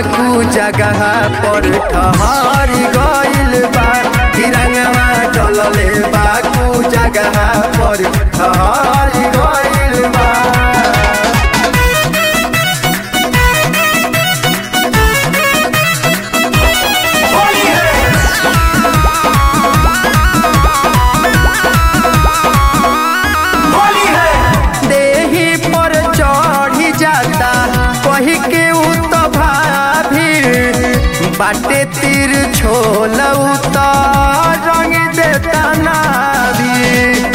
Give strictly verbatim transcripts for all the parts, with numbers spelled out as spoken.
बाकू जगह पर ठहर गइल बा तिरंगवा डलले बाकू जगह पर ठहर गइल बा। बाटे तीर छोल रंग देता नाभी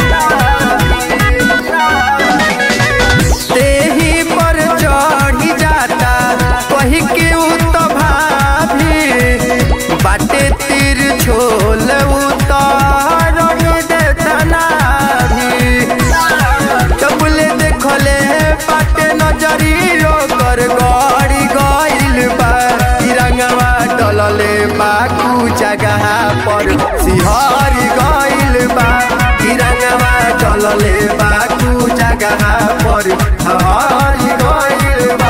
देही पर चढ़ी जाता कही के उत भाभी बाटे तीर छोल रंग देता नाभी चबले देखले बाटे नजरी कर गड़ी गइल बा तिरंगवा डलले बाकू जगह पर सिहर गइल बा तिरंगवा डलले बाकू जगह पर हर गइल बा।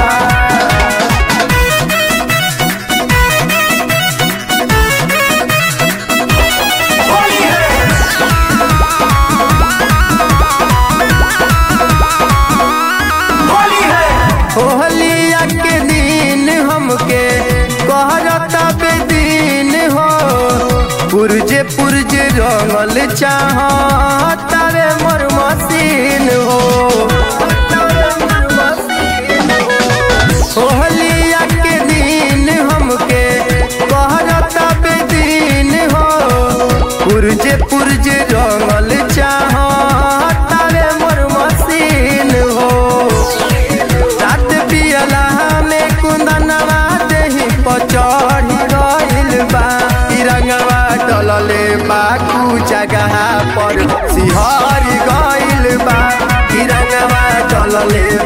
होलिया के दिन हमके कहरता बेदीन हो पुरजे पुरजे रंगल चाहता रे मोर मसीन हो होलिया के दिन हमके कहरता बेदीन हो पुरजे पुरजे रंगल चाहता रे मोर मसीन हो चढ़ी गइल बा तिरंगवा डलले बाकू जगह पर सिहर गइल बा तिरंगवा डलले